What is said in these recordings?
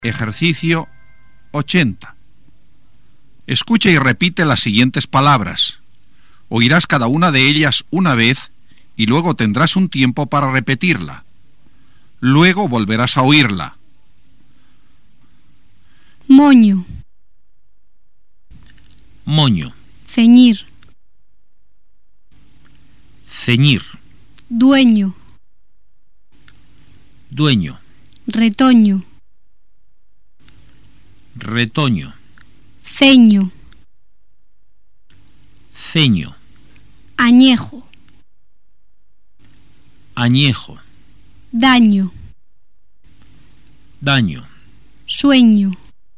Ejercicio 80. Escucha y repite las siguientes palabras. Oirás cada una de ellas una vez y luego tendrás un tiempo para repetirla. Luego volverás a oírla. Moño. Moño. Ceñir. Ceñir. Dueño. Dueño. Retoño. Retoño. Ceño. Ceño. Añejo. Añejo. Daño. Daño. Sueño.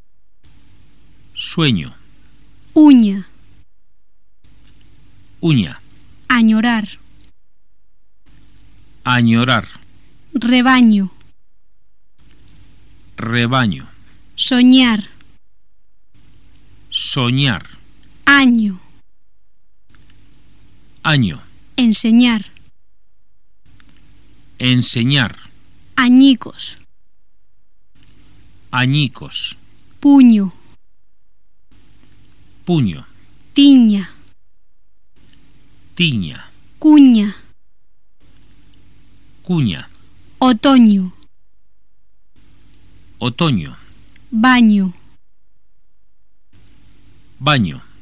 Sueño. Uña. Uña. Añorar. Añorar. Rebaño. Rebaño. Soñar. Soñar. Año. Año. Enseñar. Enseñar. Añicos. Añicos. Puño. Puño. Tiña. Tiña. Cuña. Cuña. Otoño. Otoño. Baño. Baño.